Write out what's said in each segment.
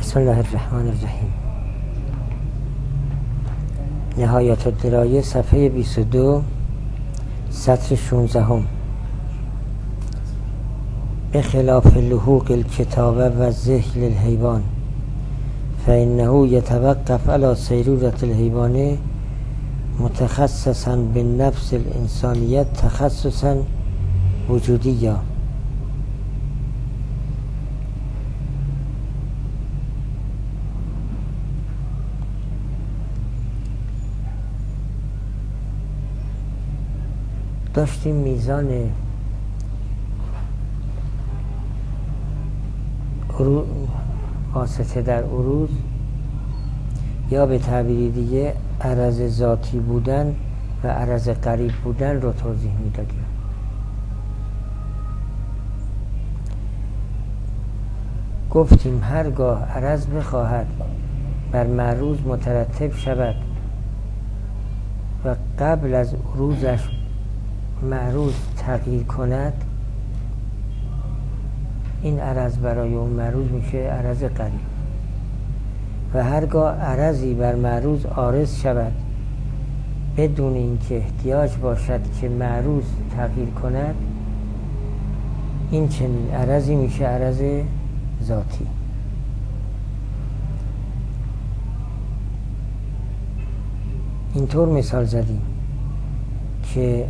بسم الله الرحمن الرحیم. نهایت الدرایه صفحه 22 سطر 16. به خلاف لحوق الکتابه و ذهل الحیوان فإنه یتوقف علی سیرورة الحیوان متخصصا بالنفس الانسانیت تخصصا وجودیا. داشتیم میزان واسطه در عروض یا به تعبیری دیگه عرض ذاتی بودن و عرض قریب بودن رو توضیح میدادیم. گفتیم هرگاه عرض بخواهد بر معروض مترتب شود و قبل از عروضش معروض تغییر کند، این عرض برای اون معروض میشه عرض قریب. و هرگاه عرضی بر معروض عارض شود بدون اینکه احتیاج باشد که معروض تغییر کند، این چنین عرضی میشه عرض ذاتی. اینطور مثال زدیم که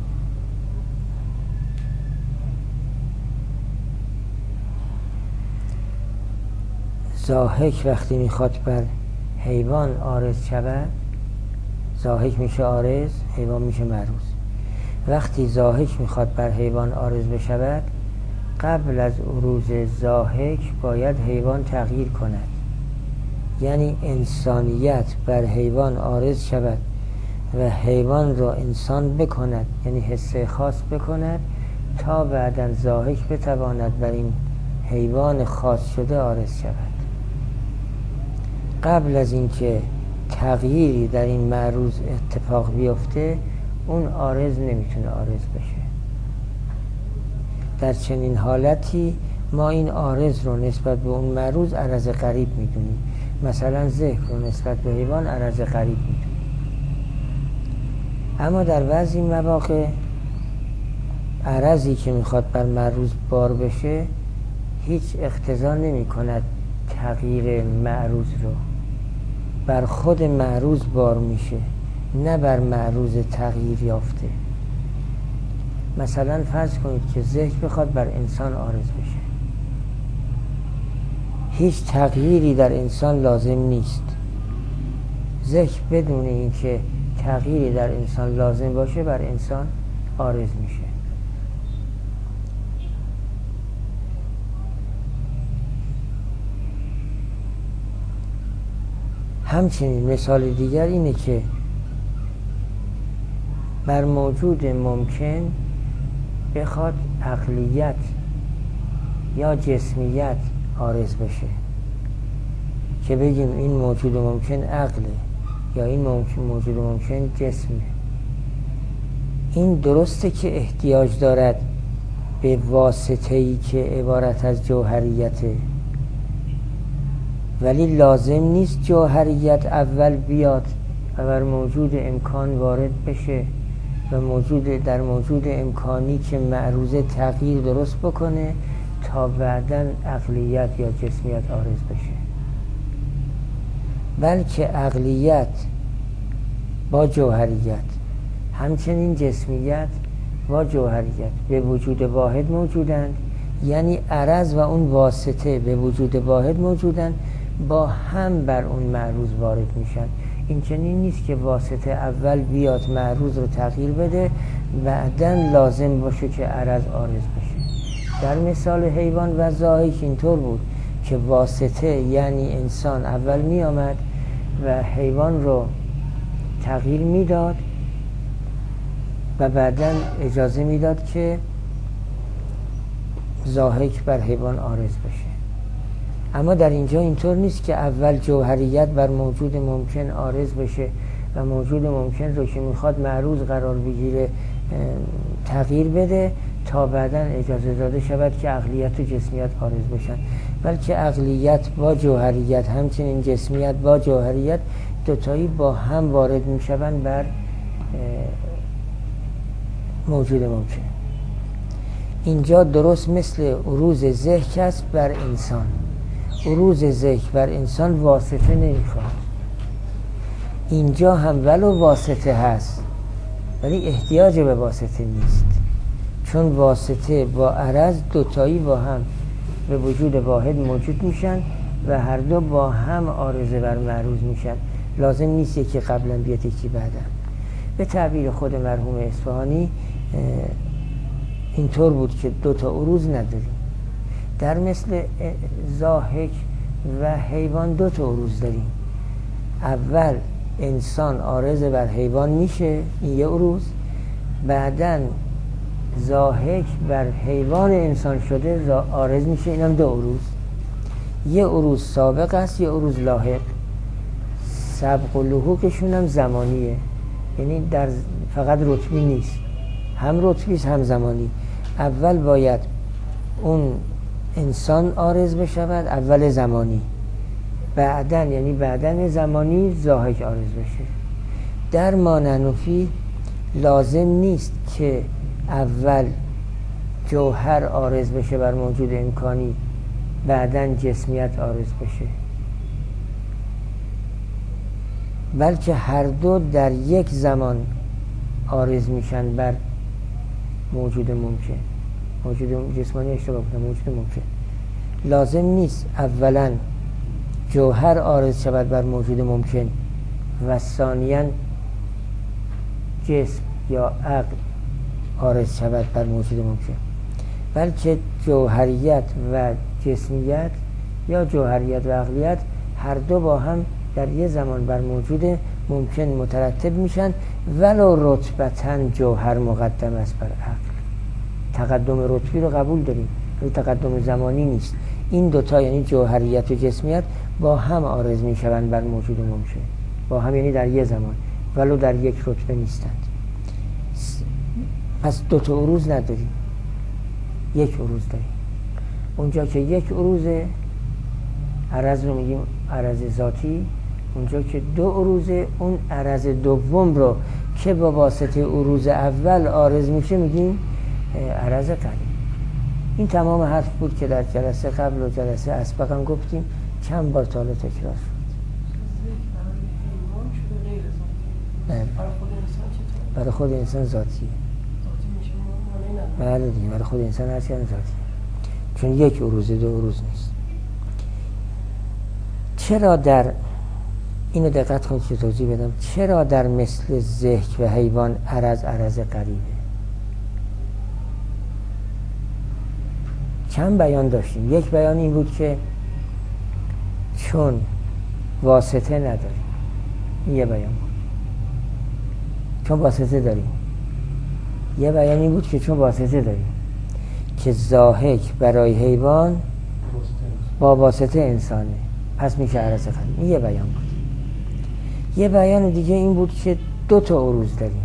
ضاحک وقتی میخواد بر حیوان عارض شود، ضاحک میشه عارض، حیوان میشه معروض. وقتی ضاحک میخواد بر حیوان عارض بشود، قبل از عروض ضاحک باید حیوان تغییر کند، یعنی انسانیت بر حیوان عارض شود و حیوان را انسان بکند، یعنی حسه خاص بکند، تا بعداً ضاحک بتواند بر این حیوان خاص شده عارض شود. قبل از اینکه تغییری در این معروض اتفاق بیفته، اون عارض نمیتونه عارض بشه. در چنین حالتی ما این عارض رو نسبت به اون معروض عرض قریب میدونیم. مثلا ذهن رو نسبت به حیوان عرض قریب میدونیم. اما در بعضی مواقع عرضی که میخواد بر معروض بار بشه هیچ اقتضا نمی کند تغییر معروض رو، بر خود معروض بار میشه، نه بر معروض تغییر یافته. مثلا فرض کنید که ذهن بخواد بر انسان عارض بشه، هیچ تغییری در انسان لازم نیست. ذهن بدون اینکه تغییری در انسان لازم باشه بر انسان عارض میشه. همچنین مثال دیگر اینه که بر موجود ممکن بخواد عقلیت یا جسمیت عارض بشه، که بگیم این موجود ممکن عقله یا این موجود ممکن جسمه. این درسته که احتیاج دارد به واسطه‌ای که عبارت از جوهریته، ولی لازم نیست جوهریت اول بیاد و بر موجود امکان وارد بشه و در موجود امکانی که معروضه تغییر درست بکنه تا بعداً عقلیت یا جسمیت عارض بشه. بلکه عقلیت با جوهریت، همچنین جسمیت با جوهریت به وجود واحد موجودند، یعنی عرض و اون واسطه به وجود واحد موجودند، با هم بر اون معروض وارد میشن. این چنین نیست که واسطه اول بیاد معروض رو تغییر بده بعداً لازم باشه که عرض عارض بشه. در مثال حیوان و ضاحک اینطور بود که واسطه یعنی انسان اول می آمد و حیوان رو تغییر میداد و بعداً اجازه میداد که ضاحک بر حیوان عارض بشه. اما در اینجا اینطور نیست که اول جوهریت بر موجود ممکن عارض بشه و موجود ممکن رو که میخواد معروض قرار بگیره تغییر بده تا بعداً اجازه داده شود که عقلیت و جسمیت عارض بشن، بلکه عقلیت با جوهریت همچنین جسمیت با جوهریت دوتایی با هم وارد میشوند بر موجود ممکن. اینجا درست مثل عروض ذهن است بر انسان. عروض ذهن بر انسان واسطه نمیخواد. اینجا هم ولو واسطه هست ولی احتیاج به واسطه نیست، چون واسطه با عرض دوتایی با هم به وجود واحد موجود میشن و هر دو با هم عارضه بر معروض میشن. لازم نیست یکی قبلا بیاد یکی بعدا. به تعبیر خود مرحوم اصفهانی اینطور بود که دوتا عروض نداریم. در مثل ضاحک و حیوان دوتا عروض داریم. اول انسان عارض بر حیوان میشه، این یه عروض. بعدن ضاحک بر حیوان انسان شده عارض میشه، این هم دو عروض. یه عروض سابق است، یه عروض لاحق. سبق و لحوقشون هم زمانیه، یعنی در فقط رتبی نیست، هم رتبی هم زمانی. اول باید اون انسان عارض بشود، اول زمانی، بعدن یعنی بعدن زمانی ضاحک عارض بشه. در مانعنفی لازم نیست که اول جوهر عارض بشه بر موجود امکانی، بعدن جسمیت عارض بشه، بلکه هر دو در یک زمان عارض میشن بر موجود ممکن. موجود جسمانی اشتباه بودم، موجود ممکن. لازم نیست اولا جوهر عارض شود بر موجود ممکن و ثانیاً جسم یا عقل عارض شود بر موجود ممکن، بلکه جوهریت و جسمیت یا جوهریت و عقلیت هر دو با هم در یه زمان بر موجود ممکن مترتب میشن، ولو رتبتاً جوهر مقدم است بر عقل. تقدم رتبی رو قبول داریم ولی تقدم زمانی نیست. این دوتا یعنی جوهریت و جسمیت با هم عارض میشوند بر موجود ممکن، با هم یعنی در یه زمان ولو در یک رتبه نیستند. پس دوتا عروض نداریم، یک عروض داریم. اونجا که یک عروض عرض رو میگیم عرض ذاتی، اونجا که دو عروض اون عرض دوم رو که با واسطه عروض اول عارض میشه میگیم عرض قریب. این تمام حرف بود که در جلسه قبل و جلسه اسبق هم گفتیم، چند بار تا حالا تکرار شد. برای خود انسان ذاتیه. بله دیگه، برای خود انسان هر چیز ذاتیه، چون یک عروض دو عروض نیست. چرا در اینو دقت کنید که توضیح بدم، چرا در مثل ذهن و حیوان عرض قریبه؟ چند بیان داشتیم. یک بیان این بود که چون واسطه نداریم، این یه بیان بود، چون واسطه داریم. یه بیان این بود که چون واسطه داریم که ضاحک برای حیوان با واسطه انسانه، پس میشه عرض قریب. این یه بیان بود. یه بیان دیگه این بود که دو تا عروض داریم،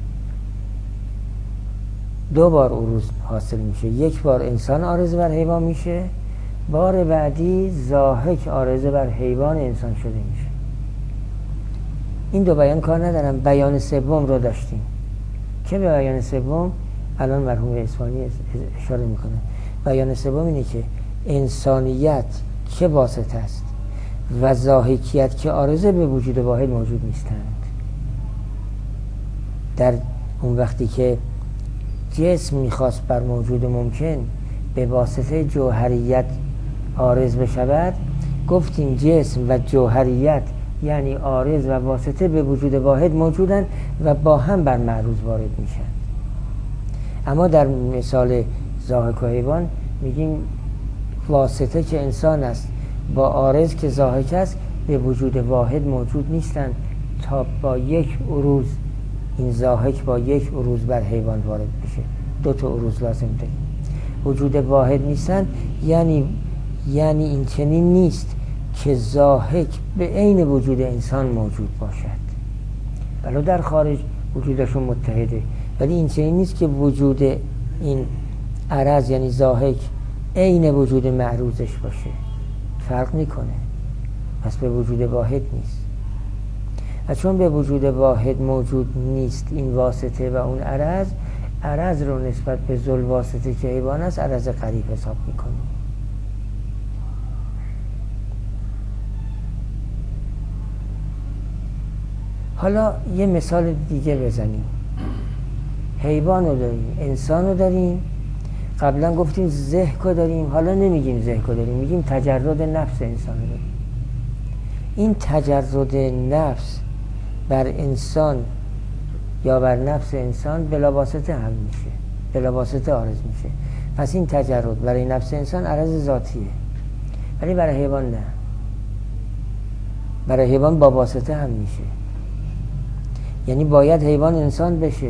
دو بار عروض حاصل میشه. یک بار انسان عارض بر حیوان میشه، بار بعدی ضاحک عارض بر حیوان انسان شده میشه. این دو بیان کار ندارم. بیان سوم رو داشتیم که به بیان سوم الان مرحوم اصفهانی اشاره میکنه. بیان سوم اینه که انسانیت که واسطه است و ضاحکیت که عارضه به وجود واحد موجود نیستند. در اون وقتی که جسم میخواست بر موجود ممکن به واسطه جوهریت عارض بشود، گفتیم جسم و جوهریت یعنی عارض و واسطه به وجود واحد موجودن و با هم بر معروض وارد میشن. اما در مثال ضاحک و حیوان میگیم واسطه که انسان است با عارض که ضاحک است به وجود واحد موجود نیستن تا با یک عروض این ضاحک با یک عروض بر حیوان وارد بشه. دو تا عروض لازم داریم. وجود واحد نیستن یعنی این چنین نیست که ضاحک به عین وجود انسان موجود باشد، ولو در خارج وجودشون متحده، ولی این چنین نیست که وجود این عرض یعنی ضاحک عین وجود معروضش باشه. فرق میکنه. پس به وجود واحد نیست. و چون به وجود واحد موجود نیست این واسطه و اون عرض رو نسبت به ذل واسطه که حیوان است عرض قریب حساب میکنیم. حالا یه مثال دیگه بزنیم. حیوان رو داریم، انسان رو داریم، قبلا گفتیم ذهن رو داریم، حالا نمیگیم ذهن رو داریم، میگیم تجرد نفس انسان رو داریم. این تجرد نفس بر انسان یا بر نفس انسان بلا واسطه حل میشه، بلا واسطه عارض میشه. پس این تجرد برای نفس انسان عرض ذاتیه، ولی برای حیوان نه. برای حیوان با واسطه هم میشه. یعنی باید حیوان انسان بشه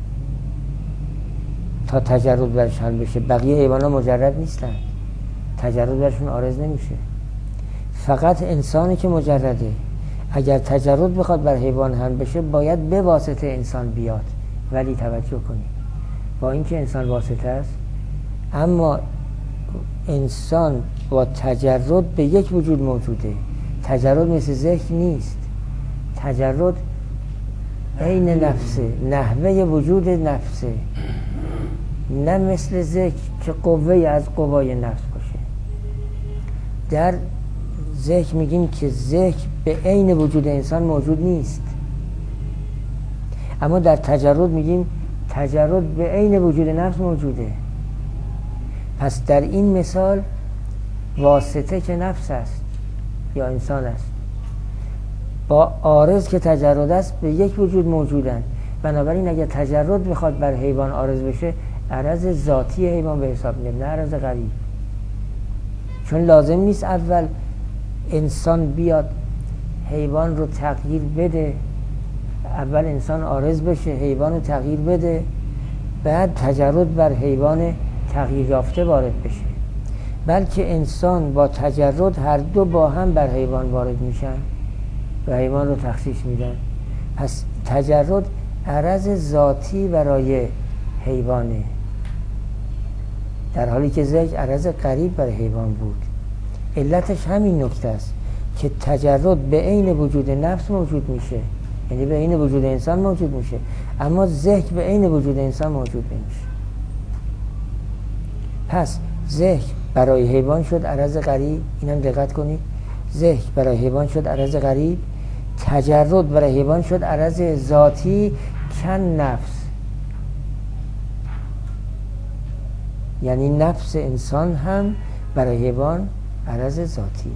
تا تجرد برش حل بشه. بقیه حیوان ها مجرد نیستن، تجرد برشون عارض نمیشه. فقط انسانی که مجرده. اگر تجرد بخواد بر حیوان حل بشه باید به واسطه انسان بیاد. ولی توجه کنید، با اینکه انسان واسطه است، اما انسان با تجرد به یک وجود موجوده. تجرد مثل ذهن نیست. تجرد عین نفسه، نحوه وجود نفسه، نه مثل ذهن که قوه از قوای نفس باشه. در ذهن میگیم که ذهن به عین وجود انسان موجود نیست، اما در تجرد میگیم تجرد به عین وجود نفس موجوده. پس در این مثال واسطه که نفس است یا انسان است با عارض که تجرد است به یک وجود موجودن. بنابراین اگر تجرد بخواد بر حیوان عارض بشه عرض ذاتی حیوان به حساب میاد، نه عرض غریب. چون لازم نیست اول انسان بیاد حیوان رو تغییر بده، اول انسان عارض بشه حیوان رو تغییر بده، بعد تجرد بر حیوان تغییر یافته وارد بشه. بلکه انسان با تجرد هر دو با هم بر حیوان وارد میشن و حیوان رو تخصیص میدن. پس تجرد عرض ذاتی برای حیوانه، در حالی که ذکر عرض قریب برای حیوان بود. علتش همین نکته است که تجرد به عین وجود نفس موجود میشه، یعنی به عین وجود انسان موجود میشه، اما ذکر به عین وجود انسان موجود نمیشه. پس ذکر برای حیوان شد عرض غریب، اینم دقت کنید. ذکر برای حیوان شد عرض غریب، تجرد برای حیوان شد عرض ذاتی کن نفس. یعنی نفس انسان هم برای حیوان عرض ذاتیه.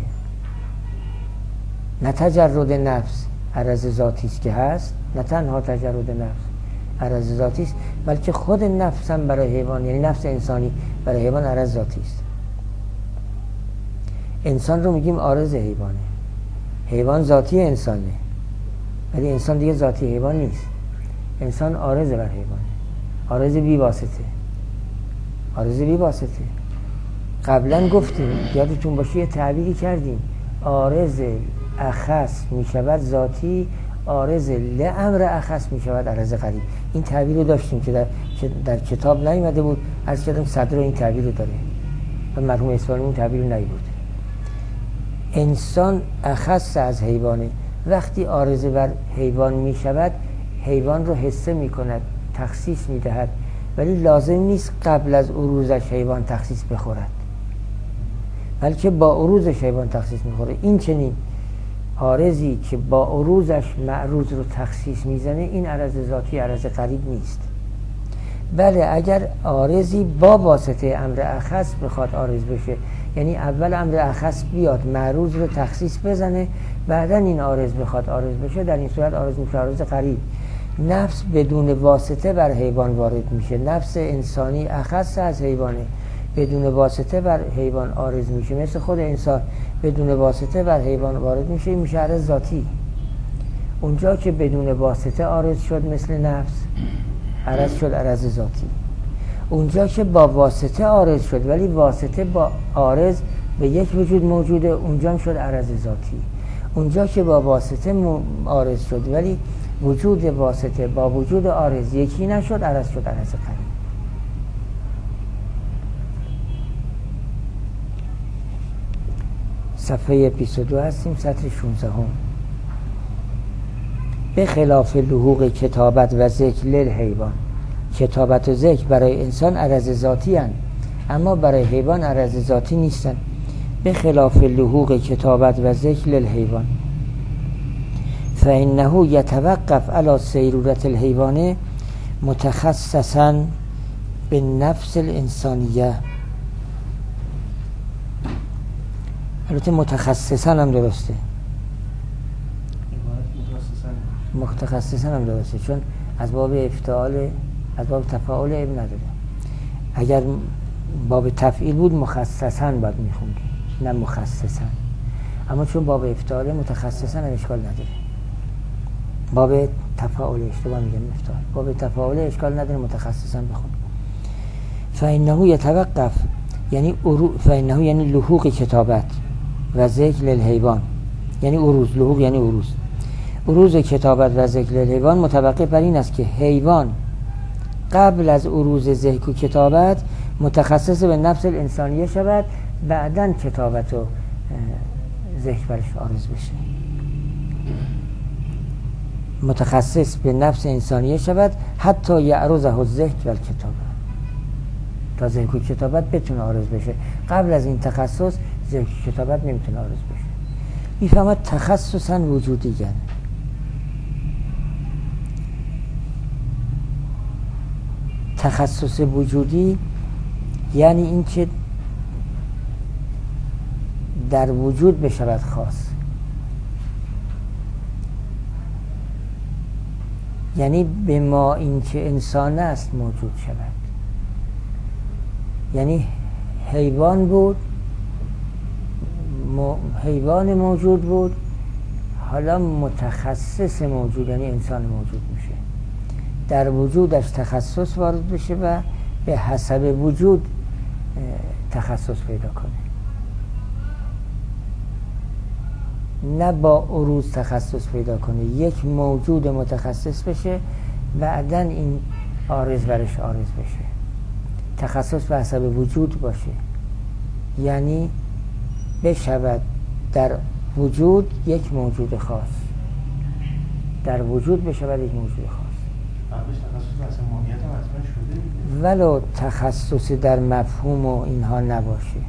نه تجرد نفس عرض ذاتی است که هست، نه تنها تجرد نفس عرض ذاتی است، بلکه خود نفس هم برای حیوان، یعنی نفس انسانی برای حیوان عرض ذاتی است. انسان رو میگیم عارض حیوانه، حیوان ذاتی انسانه، ولی انسان دیگه ذاتی حیوان نیست. انسان عارض بر حیوانه، عارض بی واسطه، عارض بی واسطه. قبلا گفتیم، یادتون باشه یه تعبیری کردیم، عارض اخص میشود ذاتی، عارض لامر اخص میشود عرض قریب. این تعبیر رو داشتیم که در کتاب نیامده بود، عرض کردم صدر این تعبیر رو داره و مرحوم اسفانی این تعبیر رو نیورده. انسان اخص از حیوانه. وقتی عارض بر حیوان میشود حیوان رو حسه میکند، تخصیص میدهد، ولی لازم نیست قبل از عروضش حیوان تخصیص بخورد، بلکه با عروضش حیوان تخصیص میخوره. این چنین عارضی که با عروضش معروض رو تخصیص میزنه این عرض ذاتی عرض قریب نیست. بله اگر عارضی با واسطه امر اخص بخواد عارض بشه، یعنی اول امر اخص بیاد معروض رو تخصیص بزنه، بعدا این عارض بخواد عارض بشه، در این صورت عارض میشه عارض قریب. نفس بدون واسطه بر حیوان وارد میشه، نفس انسانی اخص از حیوانه، بدون واسطه بر حیوان عارض میشه. مثل خود انسان بدون واسطه بر حیوان وارد میشه، این میشه عرض ذاتی. اونجا که بدون واسطه عارض شد مثل نفس، عرض شد عرض ذاتی. اونجا که با واسطه عارض شد ولی واسطه با عارض به یک وجود موجوده، اونجا شد عرض ذاتی. اونجا که با واسطه عارض شد ولی وجود واسطه با وجود عارض یکی نشد، عرض شد عرض قریب. صفحه 22 هستیم، سطر 16 هم. به خلاف لحوق کتابت و ذکر للحیوان، کتابت و ذکر برای انسان عرض ذاتی هستند، اما برای حیوان عرض ذاتی نیستند. به خلاف لحوق کتابت و ذکر للحیوان فإنه یتوقف علی سیرورة الحیوان متخصصا به نفس الانسانیه. البته متخصصا هم درسته، متخصصا هم درسته، چون از باب افتعال، از باب تفاعل اب نداره. اگر باب تفعیل بود مخصصا باید میخوندیم، نه مخصصا. اما چون باب افتعال متخصصا هم اشکال نداره. باب تفاعل، اشتباه میگم افتعال، باب تفاعل اشکال نداره، متخصصا بخون. فإنه یتوقف، یعنی فإنه یعنی لحوق کتابت و ذکر للحیوان، یعنی عروض، لحوق یعنی عروض. عروض کتابت و ذکر للحیوان متوقف بر این است که حیوان قبل از عروض ذکر و کتابت متخصص به نفس الانسانیه شود، بعداً کتابت و ذکر برش عارض بشه. متخصص به نفس انسانیه شود حتی یعرضه الذکر و الکتابه، تا ذکر و کتابت بتونه عارض بشه. قبل از این تخصص ذکر و کتابت نمیتونه عارض بشه. میفهمد تخصصاً وجودی گن. تخصص وجودی یعنی این که در وجود بشود خاص، یعنی به ما این که انسان است موجود شود. یعنی حیوان بود، حیوان موجود بود، حالا متخصص موجود یعنی انسان موجود میشه، در وجودش تخصص وارد بشه و به حسب وجود تخصص پیدا کنه، نه با عروض تخصص پیدا کنه. یک موجود متخصص بشه، بعدن این عارض برش عارض بشه. تخصص به حسب وجود باشه، یعنی بشود در وجود یک موجود خاص، در وجود بشود یک موجود خاص. ولو تخصص در مفهوم و اینها نباشه،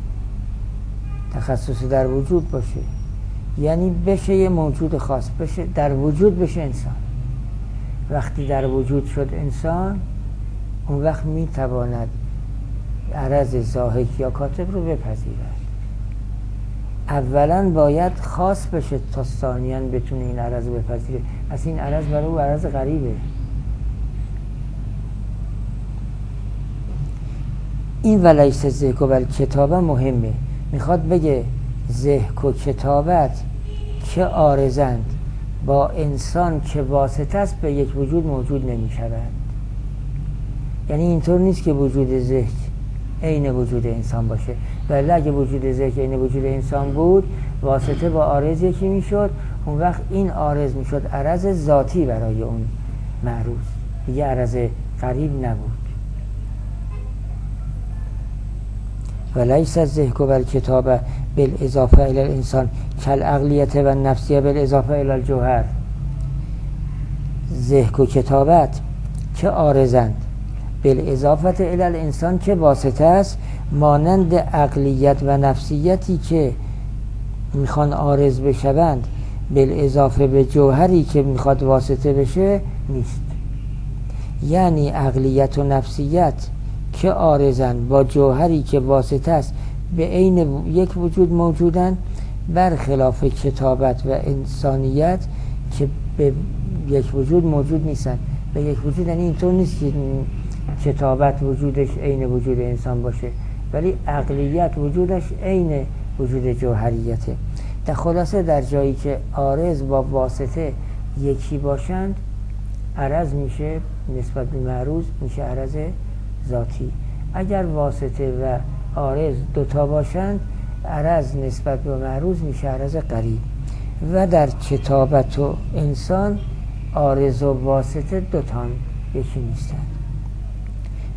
تخصص در وجود باشه، یعنی بشه یه موجود خاص، بشه در وجود بشه انسان. وقتی در وجود شد انسان، اون وقت میتواند عرض ضاحک یا کاتب رو بپذیرد. اولا باید خاص بشه تا ثانیاً بتونه این عرض رو بپذیره. از این عرض برای او عرض غریبه. این ولیس ذکر و کتابه مهمه. میخواد بگه ذکر و کتابت که عارضند با انسان که واسطه است به یک وجود موجود نمی شود. یعنی اینطور نیست که وجود ذکر عین وجود انسان باشه، ولی اگه وجود ذکر عین وجود انسان بود، واسطه با عارض یکی میشد، اون وقت این عارض میشد عرض ذاتی برای اون معروض، دیگه عرض قریب نبود. ولیس الذکر و الکتابه بالاضافه الی الانسان کالعقلیت و النفسیه بالاضافه الی الجوهر. ذکر و کتابت که عارضند بالاضافه الی الانسان که واسطه است، مانند عقلیت و نفسیتی که میخوان عارض بشوند بالاضافه به جوهری که میخواد واسطه بشه نیست. یعنی عقلیت و نفسیت که عارضن با جوهری که واسطه است به عین یک وجود موجودن، برخلاف کتابت و انسانیت که به یک وجود موجود نیستن. به یک وجود یعنی اینطور نیست که کتابت وجودش عین وجود انسان باشه، ولی عقلیت وجودش عین وجود جوهریته. در خلاصه در جایی که عارض با واسطه یکی باشند، عرض میشه نسبت به معروض میشه عرض ذاتی. اگر واسطه و عارض دوتا باشند، عرض نسبت به معروض میشه عرض قریب. و در کتابت و انسان عارض و واسطه دوتان یکی نیستند.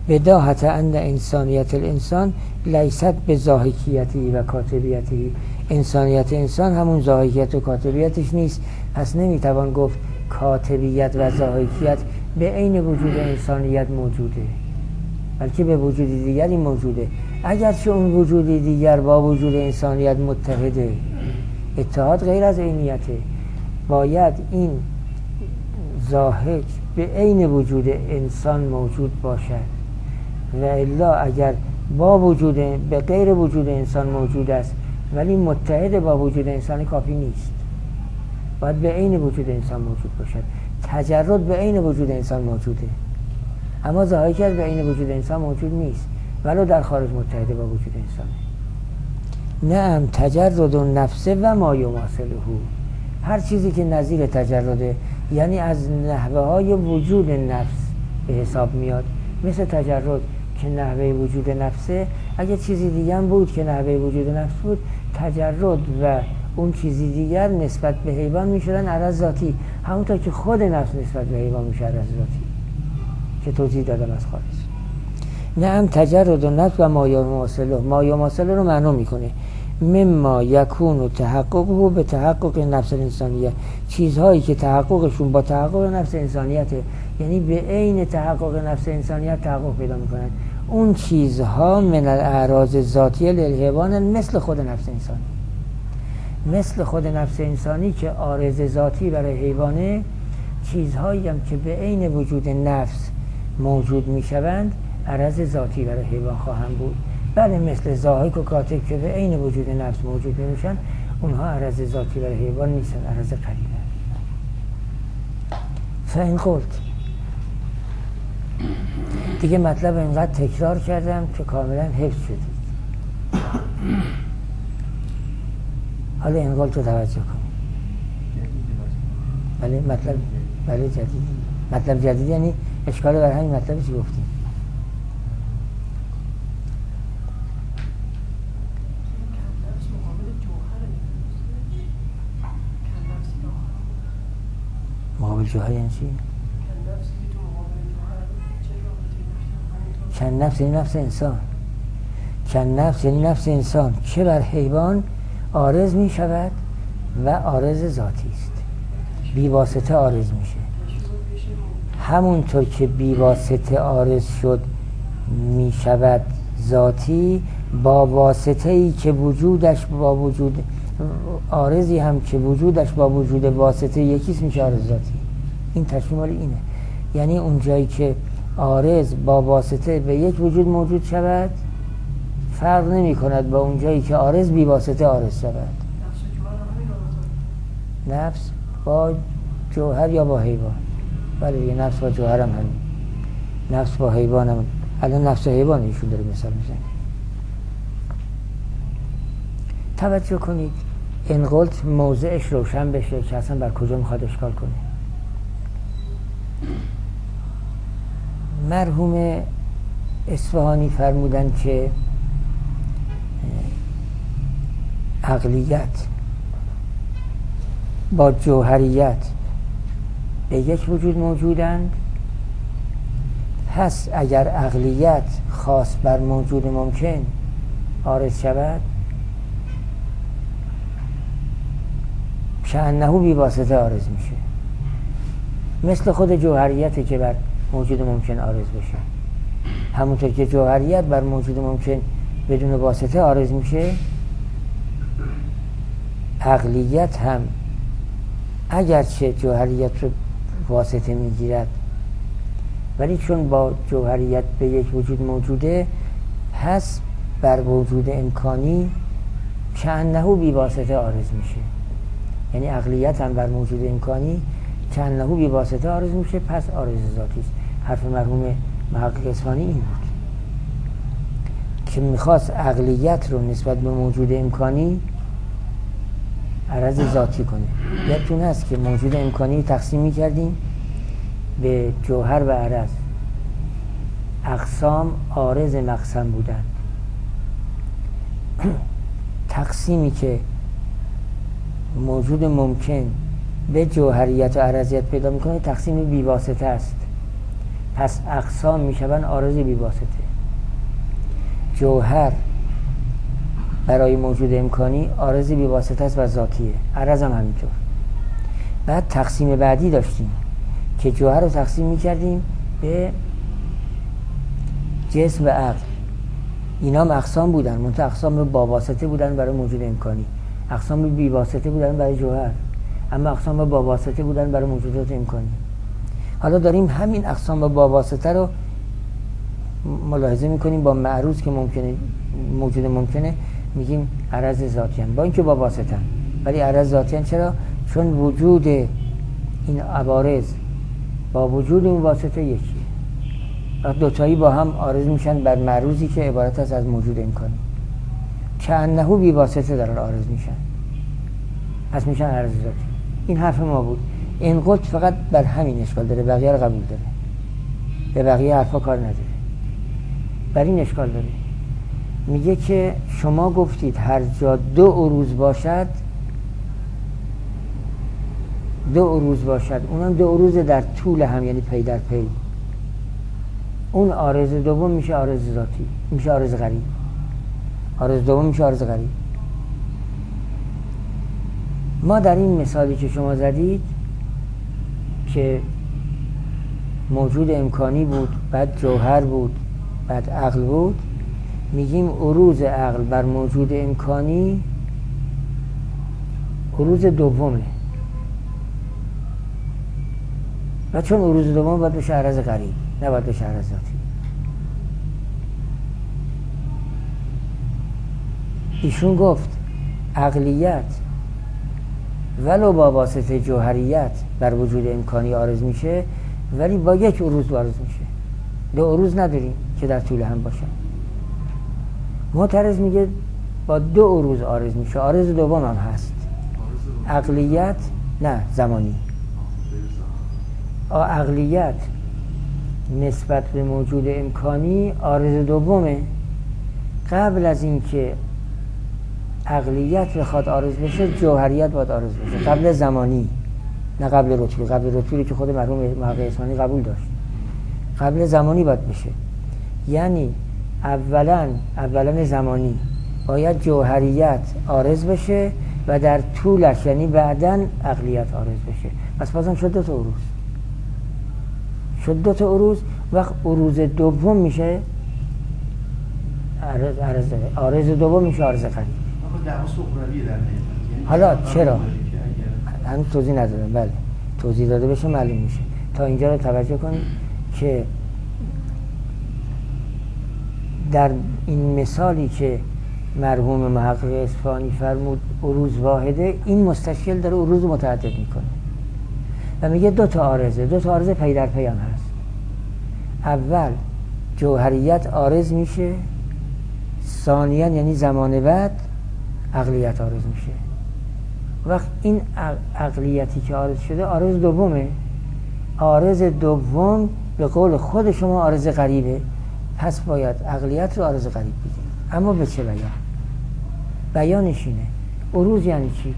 بداهت ان انسانیت الانسان لیست به ضاحکیتی و کاتبیتی. انسانیت انسان همون ذاهیت و کاتبیتش نیست. پس نمیتوان گفت کاتبیت و ذاهیت به عین وجود انسانیت موجوده، بلکه به وجود دیگری موجوده. اگرچه اون وجود دیگر با وجود انسانیت متحده، اتحاد غیر از عینیته، باید این ذاهج به عین وجود انسان موجود باشد و الا اگر با وجود به غیر وجود انسان موجود است ولی متحد با وجود انسان کافی نیست، باید به عین وجود انسان موجود باشد. تجرد به عین وجود انسان موجوده، اما ذاهیت به عین وجود انسان موجود نیست ولو در خارج متحد با وجود انسان. نعم تجرد نفسه و ما یماثله، هر چیزی که نظیر تجرده، یعنی از نحوه های وجود نفس به حساب میاد، مثل تجرد که نحوه وجود نفسه، اگه چیزی دیگر بود که نحوه وجود نفس بود، تجرد و اون چیزی دیگر نسبت به حیوان میشدن عرض ذاتی، همونطور که خود نفس نسبت به حیوان میشه عرض ذاتی که توضیح دادم از خارج. نعم تجرد نفس و ما یماثله رو معنا میکنه مما یکون و تحققه به تحقق نفس انسانیه، چیزهایی که تحققشون با تحقق نفس انسانیته، یعنی به عین تحقق نفس انسانیت تحقق پیدا میکنن. اون چیزها من الاعراض ذاتیه للحیوان، مثل خود نفس انسانی، مثل خود نفس انسانی که عارض ذاتی برای حیوانه، چیزهایی هم که به عین وجود نفس موجود میشوند عرض ذاتی برای حیوان خواهند بود. بله مثل ذاهک و کاتب که به عین وجود نفس موجود میشن، اونها عرض ذاتی برای حیوان نیستن، عرض قریبه. فین قلت، دیگه مطلب اینقدر تکرار کردم که کاملا حفظ شد. حالا این قلت رو توجه کنید. بله مطلب، بله جدید، مطلب جدید یعنی اشکال بر همین مطلبی چی گفتیم. مقابل جوهر یعنی چی؟ کن نفس یعنی نفس انسان، کن نفس یعنی نفس انسان که بر حیوان عارض می شود و عارض ذاتی است، بی واسطه عارض میشه. همونطور که بی واسطه عارض شد می شود ذاتی، با واسطه ای که وجودش با وجود عارضی هم که وجودش با وجود واسطه یکیست میشه عارض ذاتی. این تشریح مال اینه، یعنی اون جایی که عارض با واسطه به یک وجود موجود شود فرق نمی کند با اون جایی که عارض بی واسطه عارض شود. نفس با جوهر یا با حیوان، بله دیگه نفس با جوهر هم همین، نفس با حیوان هم. الان نفس و حیوان ایشون داره مثال میزنه. توجه کنید این قلت موضعش روشن بشه که اصلا بر کجا میخواد اشکال کنه. مرحوم اصفهانی فرمودن که عقلیت با جوهریت به یک وجود موجودند، پس اگر عقلیت خاص بر موجود ممکن عارض شود کأنه بی واسطه عارض میشه، مثل خود جوهریت که بر موجود ممکن عارض بشه. همونطور که جوهریت بر موجود ممکن بدون واسطه عارض میشه، عقلیت هم اگرچه جوهریت رو واسطه میگیرد ولی چون با جوهریت به یک وجود موجوده، پس بر وجود امکانی کأنه بی واسطه عارض میشه. یعنی عقلیت هم بر موجود امکانی کأنه بی واسطه عارض میشه، پس عارض ذاتی است. حرف مرحوم محقق اصفهانی این بود که میخواست عقلیت رو نسبت به موجود امکانی عرض ذاتی کنه. یادتون هست که موجود امکانی تقسیم میکردیم به جوهر و عرض، اقسام عارض مقسم بودن. تقسیمی که موجود ممکن به جوهریت و عرضیت پیدا میکنه تقسیم بیواسطه است، پس اقسام میشون عارض بیواسطه. جوهر برای موجود امکانی عارض بی واسطه است و ذاتیه. عرض هم همینطور. بعد تقسیم بعدی داشتیم که جوهر رو تقسیم می‌کردیم به جسم و عقل. اینا هم اقسام بودن، منتها اقسام با واسطه بودن برای موجود امکانی، اقسام بی واسطه بودن برای جوهر، اما اقسام با واسطه بودن برای موجودات امکانی. حالا داریم همین اقسام با واسطه رو ملاحظه میکنیم با معروض که ممکنه موجود ممکنه میگیم عرض ذاتیان، با اینکه با واسطه، ولی عرض ذاتیان. چرا؟ چون وجود این عوارض با وجود اون واسطه یکیه. دوتایی با هم عارض میشن بر معروضی که عبارت است از موجود امکانی که انهو بی واسطه دارن عارض میشن، پس میشن عرض ذاتی. این حرف ما بود. این قلت فقط بر همین اشکال داره، بقیه رو قبول داره، به بقیه حرفا کار نداره. بر این اشکال داره. میگه که شما گفتید هر جا دو عروض باشد، دو عروض باشد، اونم دو عروض در طول هم، یعنی پی در پی، اون عارض دوم میشه عارض ذاتی، میشه عارض غریب. عارض دوم میشه عارض غریب. ما در این مثالی که شما زدید که موجود امکانی بود، بعد جوهر بود، بعد عقل بود، میگیم عروض عقل بر موجود امکانی عروض دومه، و چون عروض دوم باید بشه عرض غریب، نه باید بشه عرض ذاتی. ایشون گفت عقلیت ولو با واسطه جوهریت بر وجود امکانی عارض میشه، ولی با یک عروض عارض میشه. دو عروض نداریم که در طول هم باشن. معترض میگه با دو عروض عارض میشه، عارض دوم هم هست. عقلیت نه زمانی. عقلیت نسبت به موجود امکانی عارض دومه. قبل از اینکه عقلیت بخواد عارض بشه، جوهریت باید عارض بشه، قبل زمانی، نه قبل رتبی. قبل رتبی که خود مرحوم محقق اصفهانی قبول داشت، قبل زمانی باید بشه. یعنی اولا زمانی باید جوهریت عارض بشه و در طولش، یعنی بعداً عقلیت عارض بشه. پس بازم شد دو تا عروض، شد دو تا عروض. وقت عروض دوم میشه عارض دوم میشه عارض غریب. حالا چرا؟ هنوز توضیح ندادم. بله توضیح داده بشه معلوم میشه. تا اینجا رو توجه کنید که در این مثالی که مرحوم محقق اصفهانی فرمود عروض واحده، این مستشکل داره عروض متعدد میکنه و میگه دو تا عارضه پی در پی هم هست. اول جوهریت عارض میشه، ثانیاً یعنی زمان بعد عقلیت عارض میشه. وقت این عقلیتی که عارض شده عارض دومه. عارض دوم به قول خود شما عارض غریبه، پس باید عقلیت رو عارض غریب بگیم. اما به چه بیان؟ بیانش اینه. عروض یعنی چی؟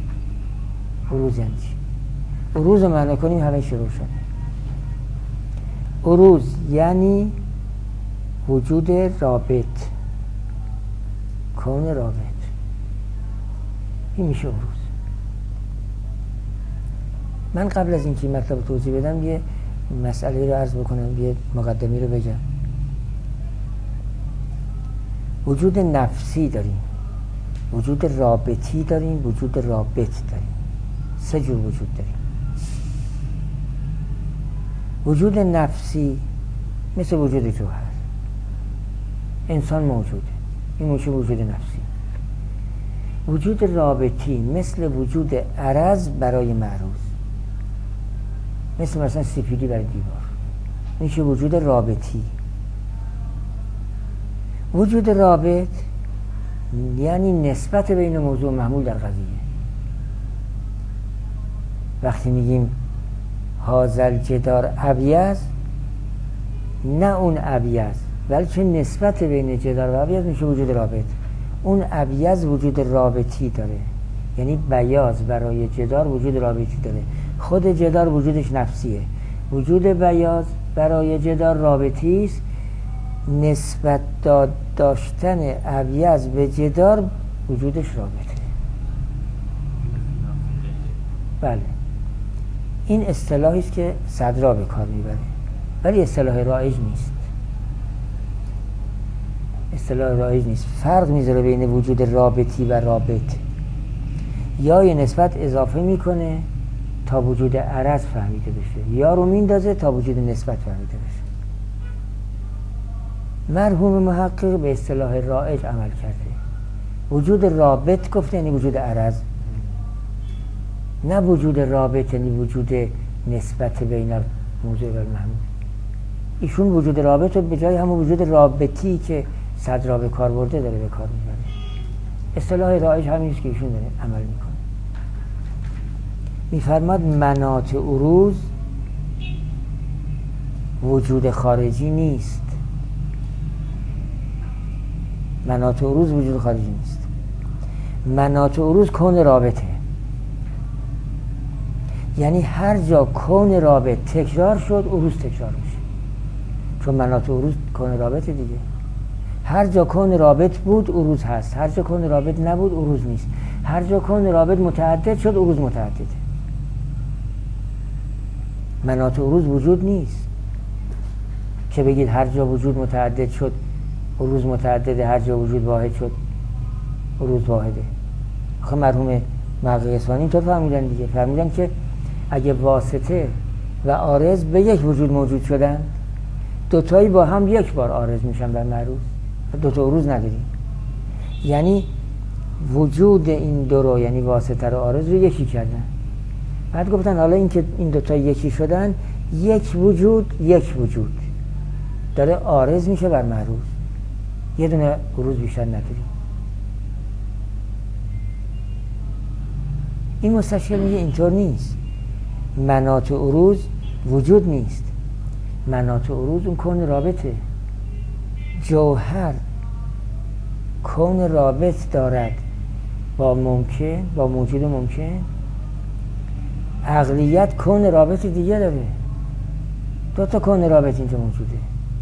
عروض رو معنی کنیم همه شروع شده. عروض یعنی وجود رابط، کون رابط، این میشه عروض. من قبل از اینکه مطلب توضیح بدم یه مسئله رو عرض بکنم، یه مقدمی رو بگم. وجود نفسی داریم، وجود رابطی داریم، وجود رابط داریم. سه جور وجود داریم. وجود نفسی مثل وجود جوهر، انسان موجوده، این میشه وجود نفسی. وجود رابطی مثل وجود عرض برای معروض، مثل سپیدی برای دیوار، میشه وجود رابطی. وجود رابط یعنی نسبت بین موضوع و محمول در قضیه. وقتی میگیم هازل جدار ابیض، نه اون ابیض، بلکه نسبت بین جدار و ابیض میشه وجود رابط. اون ابیض وجود رابطی داره، یعنی بیاض برای جدار وجود رابطی داره. خود جدار وجودش نفسیه، وجود بیاض برای جدار رابطی است. نسبت داشتن ابیض به جدار وجودش رابطه. بله، این اصطلاحی است که صدرا به کار میبره، ولی اصطلاح رایج نیست. اصطلاح رایج نیست. فرق میذاره بین وجود رابطی و رابط. یا یه نسبت اضافه میکنه تا وجود عرض فهمیده بشه، یا رو میندازه تا وجود نسبت فهمیده بشه. مرحوم محقق به اصطلاح رایج عمل کرده. وجود رابط گفته یعنی وجود عرض، نه وجود رابط یعنی وجود نسبت بین موضوع و المحمول. ایشون وجود رابط رو به جای همون وجود رابطی که صدرا به کار برده داره به کار میبره. اصطلاح رایج همین است که ایشون داره عمل میکنه. میفرماد مناط عروض وجود خارجی نیست. مناط عروض وجود خارجی نیست. مناط عروض کون رابطه، یعنی هر جا کون رابط تکرار شد عروض تکرار میشه، چون مناط عروض کون رابطه دیگه. هر جا کون رابط بود عروض هست، هر جا کون رابط نبود عروض نیست. هر جا کون رابط متعدد شد عروض متعدده. مناط عروض وجود نیست که بگید هر جا وجود متعدد شد عروض متعدده، هر جا وجود واحد شد عروض واحده. آخه مرحوم محقق اصفهانی اینطور فهمیدن دیگه. فهمیدن که اگه واسطه و عارض به یک وجود موجود شدن، دوتایی با هم یک بار عارض میشن بر معروض، دوتا عروض نداریم. یعنی وجود این دو رو، یعنی واسطه رو عارض رو یکی کردن. بعد گفتن حالا این که این دوتا یکی شدن، یک وجود داره عارض میشه بر معروض، یه دونه عروض بیشتر نداریم. این مستشکل میگه اینطور نیست. مناط عروض وجود نیست. مناط عروض اون کون رابطه. جوهر کون رابط دارد با ممکن، با موجود ممکن. عقلیت کون رابط دیگه داره. دو تا کون رابط اینجا موجوده.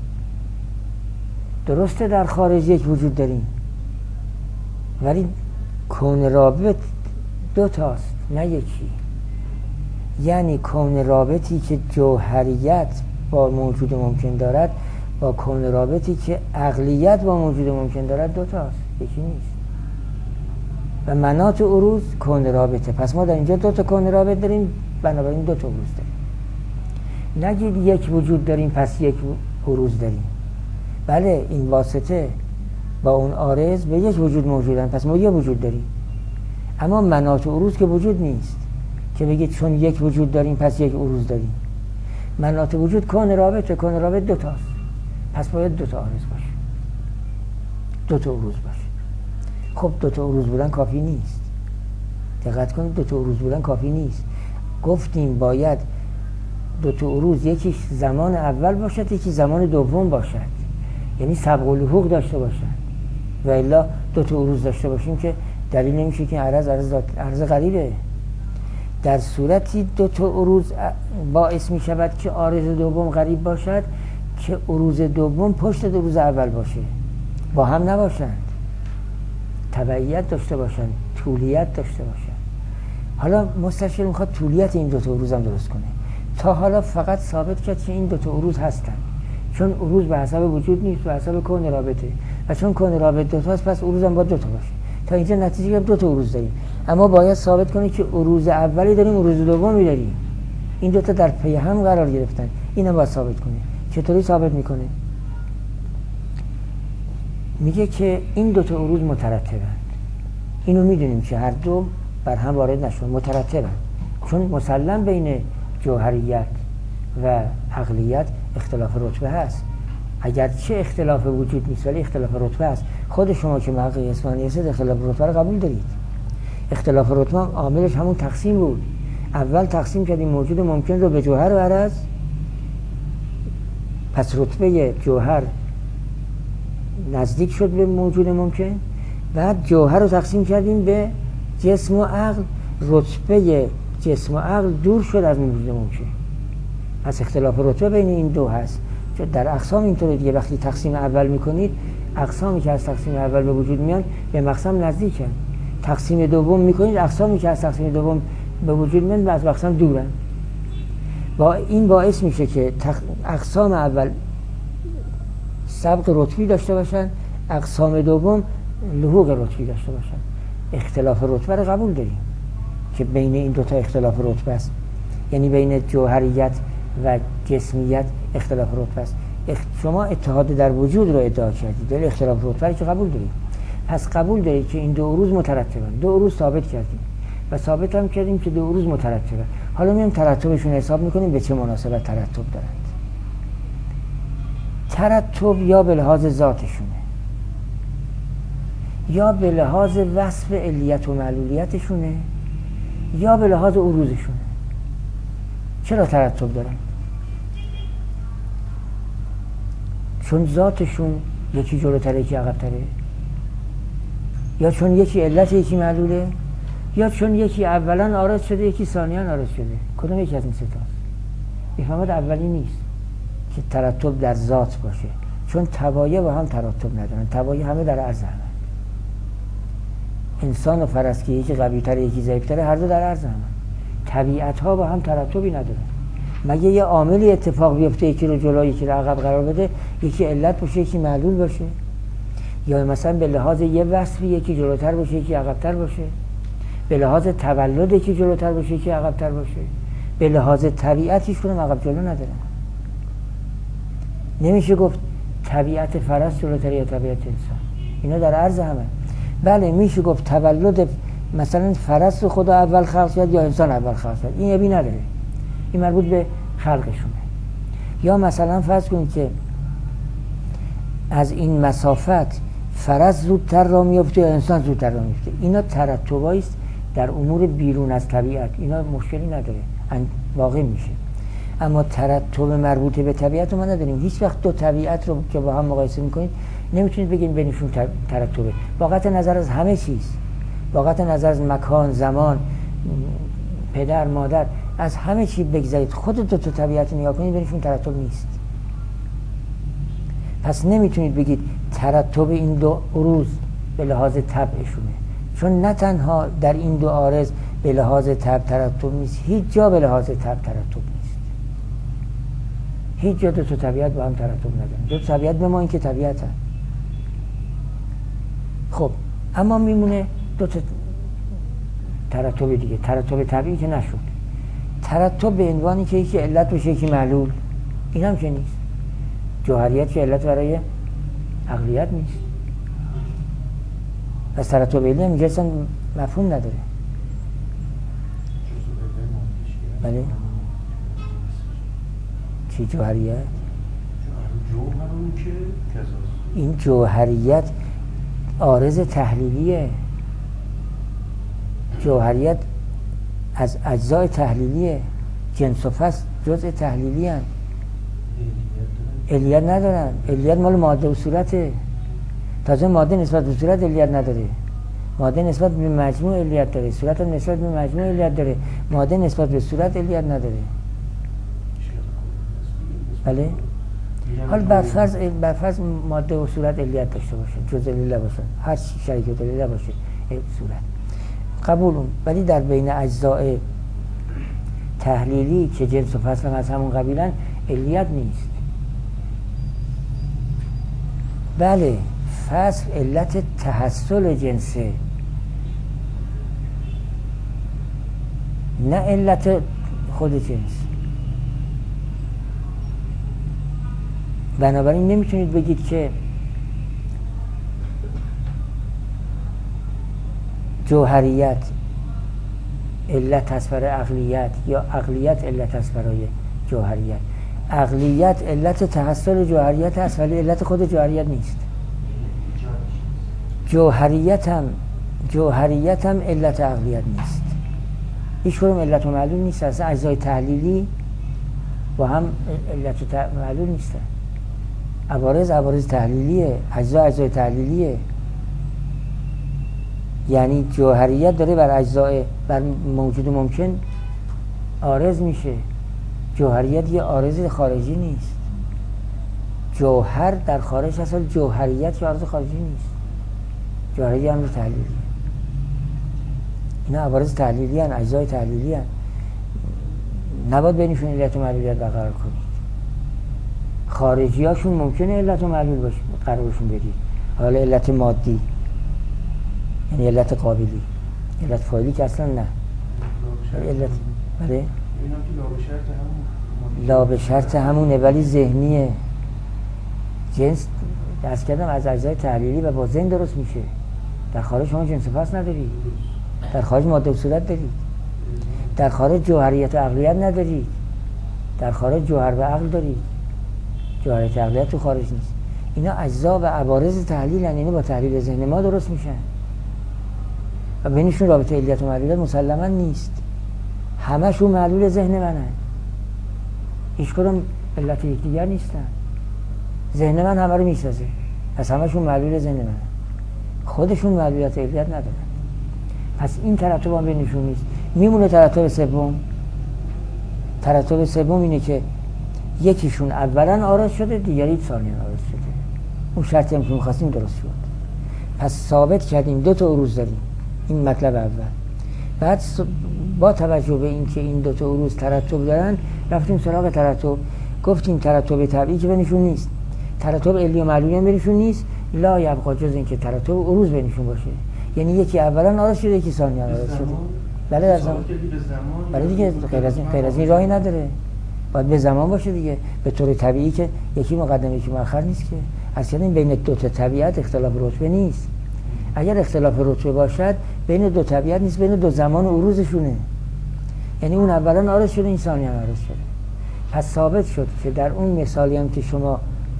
درسته در خارج یک وجود داریم، ولی کون رابط دو تاست نه یکی. یعنی کون رابطی که جوهریت با موجود ممکن دارد با کون رابطی که عقلیت با موجود ممکن دارد دو تاست، یکی نیست. و مناط عروض کون رابطه. پس ما در اینجا دو تا کون رابط داریم، بنابراین دو تا عروض داریم. نگید یک وجود داریم پس یک عروض داریم. بله، این واسطه با اون عارض به یک وجود موجودن، پس ما یک وجود داریم. اما مناط عروض که وجود نیست که بگید چون یک وجود داریم پس یک عروض داریم. مناط وجود کون رابطه. کون رابط دو تاست، پس باید دو تا عارض باشه، دو تا عروض باشه. خب دو تا عروض بودن کافی نیست. دقت کنید، دو تا عروض بودن کافی نیست. گفتیم باید دو تا عروض یکی زمان اول باشد یکی زمان دوم باشد، یعنی سبق الحقوق داشته باشد. و الا دو تا عروض داشته باشیم که دلیل نمیشه که عرض غریبه. در صورتی دو تا عروض باعث می شود که عارض دوم غریب باشد که عروض دوم پشت عروض اول باشه، با هم نباشند، تبعیت داشته باشند، طولیت داشته باشند. حالا مستشار میخواد طولیت این دو تا عروض هم درست کنه. تا حالا فقط ثابت کرد که این دو تا عروض هستن، چون عروض به حسب وجود نیست، به حسب کون رابطه، و چون کون رابطه دو تاست پس عروض هم باید دو تا باشه. تا اینجا نتیجه گرفت دو تا عروض داریم. اما باید ثابت کنه که عروض اولی داریم عروض دومی داریم، این دو تا در پی هم قرار گرفتن. اینو باید ثابت کنه. چطوری ثابت میکنه؟ میگه که این دو تا عروض مترتبند. اینو میدونیم که هر دو بر هم وارد نشون، مترتبند، چون مسلم بین جوهریت و عقلیت اختلاف رتبه هست. اگر چه اختلاف وجود نیست ولی اختلاف رتبه هست. خود شما که محقق اصفهانی هستید اختلاف رتبه رو قبول دارید. اختلاف رتبه عاملش همون تقسیم بود. اول تقسیم کردیم موجود ممکن رو به جوهر و عرض، پس رتبه جوهر نزدیک شد به موجود ممکن. بعد جوهر رو تقسیم کردیم به جسم و عقل، رتبه جسم و عقل دور شد از موجود ممکن. پس اختلاف رتبه بین این دو هست. چون در اقسام اینطوره دیگه. وقتی تقسیم اول میکنید اقسامی که از تقسیم اول به وجود میان به مقسم نزدیکن. تقسیم دوم میکنید، اقسامی که از تقسیم دوم به وجود میان از مقسم دورن. با این باعث میشه که اقسام اول سبق رتبی داشته باشن، اقسام دوم لحوق رتبی داشته باشن. اختلاف رتبه رو قبول داریم که بین این دوتا اختلاف رتبه است، یعنی بین جوهریت و جسمیت اختلاف رتبه است. شما اتحاد در وجود رو ادعا کردید ولی اختلاف رتبه رو که قبول دارید. پس قبول دارید که این دو عروض مترتبن. دو عروض ثابت کردیم و ثابت هم کردیم که دو عروض مترتبن. حالا میایم ترتبشون حساب میکنیم به چه مناسبت ترتب دارند. ترتب یا به لحاظ ذاتشونه یا به لحاظ وصف علیت و معلولیتشونه یا به لحاظ عروضشونه. چرا ترتب دارن؟ چون ذاتشون یکی جلوتره یکی عقب‌تره، یا چون یکی علت یکی معلوله، یا چون یکی اولا عارض شده یکی ثانیاً عارض شده. کدوم یکی از این سه تاست؟ میفهمد اولی نیست که ترتب در ذات باشه، چون تبایع با هم ترتب ندارن. تبایع همه در عرض همه. انسان و فرس که یکی قوی‌تره یکی ضعیف‌تره هر دو در عرض همه. طبیعت ها با هم ترتبی ندارن. مگه یه عاملی اتفاق بیفته یکی رو جلو یکی رو عقب قرار بده، یکی علت باشه یکی معلول باشه، یا مثلا به لحاظ یه وصفی یکی جلوتر باشه یکی عقب‌تر باشه، به لحاظ تولد یکی جلوتر باشه یکی عقب‌تر باشه، به لحاظ طبیعت هیچ کدوم عقب جلو ندارن. نمیشه گفت طبیعت فرس جلوتر یا طبیعت انسان، اینا در عرض همه. بله میشه گفت تولد مثلا فرس رو خدا اول خلق کرد یا انسان اول خلق کرد، این ابی نداره، این مربوط به خلقشونه. یا مثلا فرض کنید که از این مسافت فرس زودتر را میفته یا انسان زودتر را میفته. اینا ترتبایی است در امور بیرون از طبیعت، اینا مشکلی نداره، واقع میشه. اما ترتب مربوط به طبیعت رو ما نداریم. هیچ وقت دو طبیعت رو که با هم مقایسه میکنید نمیتونید بگید بینشون ترتبه. با قطع نظر از همه چیز، با قطع نظر از مکان، زمان، پدر، مادر، از همه چی بگذارید، خود دو تا طبیعت نگاه کنید بینشون ترتب نیست. پس نمیتونید بگید ترتب این دو عروض به لحاظ طبعشونه، چون نه تنها در این دو عارض به لحاظ طبع ترتب نیست، هیچ جا به لحاظ طبع ترتب نیست. هیچ جا دو تا طبیعت با هم ترتب ندارن. دو طبیعت به ما این که طبیعت هست. خب اما میمونه دو تا ترتب دیگه. ترتب طبیعی که نشد، ترتب به عنوانی که یکی علت باشه یکی معلول، این هم که نیست. جوهریت که علت برای عقلیت نیست. پس ترتب علی هم اینجا اصلا مفهوم نداره. بله چی جوهریت؟ این جوهریت عارض تحلیلیه. جوهریت از اجزای تحلیلیه. جنس و فصل جزء تحلیلی هست. علیت ندارن. علیت مال ماده و صورته. تازه ماده نسبت به صورت علیت نداره. ماده نسبت به مجموع علیت داره، صورت هم نسبت به مجموع علیت داره. ماده نسبت به صورت علیت نداره. بله؟ حال برفرض ماده و صورت علیت داشته باشه، جزء علیت باشه، هر شریکت علیت باشه صورت قبول اون. ولی در بین اجزای تحلیلی که جنس و فصل از همون قبیلن علیت نیست. بله فصل علت تحصل جنسه، نه علت خود جنس. بنابراین نمیتونید بگید که جوهریت علت هست برای عقلیت یا عقلیت علت هست برای جوهریت. عقلیت علت تحصل جوهریت هست ولی علت خود جوهریت نیست. جوهریت هم علت عقلیت نیست. هیچ کدوم علت و معلول نیست. اصلا اجزای تحلیلی با هم علت و معلول نیستن. عوارض تحلیلیه، اجزای تحلیلیه. یعنی جوهریت داره بر موجود ممکن عارض میشه. جوهریت یه عارض خارجی نیست. جوهر در خارج اصلا جوهریت یا عرض خارجی نیست. جوهریت هم تحلیلی، اینا عوارض تحلیلی هن، اجزای تحلیلی هن. نباید بینشون علت و معلولیت برقرار کنید. خارجی هاشون ممکنه علت و معلول باشه قرارشون بدید، حالا علت مادی یعنی علت قابلی، علت فاعلی که اصلا نه. علت بله لا به شرط همونه ولی ذهنیه. جنس درست کردم از اجزای تحلیلی و با ذهن درست میشه. در خارج شما جنس پس ندارید، در خارج ماده و صورت دارید، در خارج جوهریت و عقلیت ندارید، در خارج جوهر و عقل دارید، جوهریت و عقلیت تو خارج نیست. اینا اجزا و عوارض تحلیل هن، یعنی با تحلیل ذهن ما درست میشن و بینشون رابطه علیت و معلولیت مسلما نیست. همشون معلول ذهن منن، هیچ کدوم علت یکدیگر نیستن. ذهن من همه رو میسازه، پس همشون معلول ذهن منن، خودشون معلولیت علیت ندارن. پس این ترتب هم بینشون نیست. میمونه ترتب سوم. ترتب سوم اینه که یکیشون اولا آراز شده، دیگری ثانیاً آراز شده. اون شرطی هم که می‌خواستیم درست شد. پس ثابت کردیم 2 تا عروض داریم. این مطلب اول. بعد با توجه به اینکه این 2 تا عروض ترتب دارن رفتیم سراغ ترتب. گفتیم ترتب طبیعی که بینشون نیست، ترتب علی و معلولی هم بینشون نیست، لا یبقا جز این که ترتب عروض بینشون باشه. یعنی یکی اولا آراز شده، یکی ثانیاً آراز شده. بله در زمان. بله دیگه غیر از این راهی نداره. باید به زمان باشه دیگه، به طور طبیعی که یکی مقدم یکی مؤخر نیست که. اصلا بین 2 تا طبیعت اختلاف رتبه نیست. اگر اختلاف رتبه باشد بین 2 طبیعت نیست، بین 2 زمان و عروضشونه. یعنی اون اولا آراز شده، این ثانیاً آراز شده. پس ثابت شد که در اون مثالی هم که شما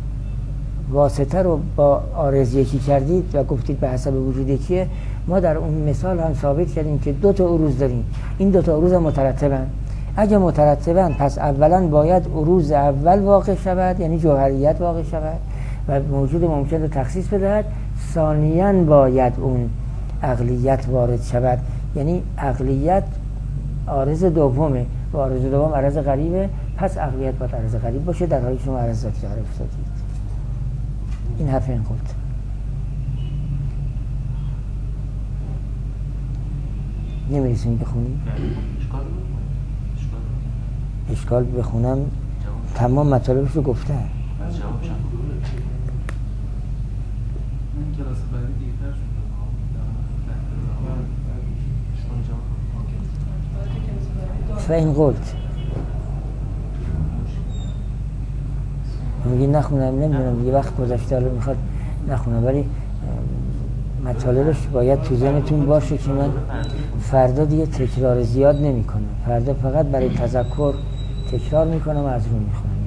واسطه رو با عارض یکی کردید و گفتید به حسب وجود یکیه، ما در اون مثال هم ثابت کردیم که 2 تا عروض داریم. این 2 تا عروض هم مترتبن. اگه مترتبن پس اولا باید عروض اول واقع شود، یعنی جوهریت واقع شود و موجود ممکن رو تخصیص بدهد. ثانیاً باید اون عقلیت وارد شود، یعنی عقلیت عارض دومه و عارض دوم عرض غریبه، پس عقلیت باید عرض غریب باشه در حالی که شما عرض ذاتی عرض دادید. این حرف این خود نمیرسیم بخونیم. اشکال بخونم تمام مطالبش رو گفتم. فاین قلت میگی نخونم، نمیدونم یه وقت گذشته الان میخواد نخونم، ولی مطالبش باید تو ذهنتون باشه که من فردا دیگه تکرار زیاد نمی کنم. فردا فقط برای تذکر تکرار میکنم و از رو میخونم.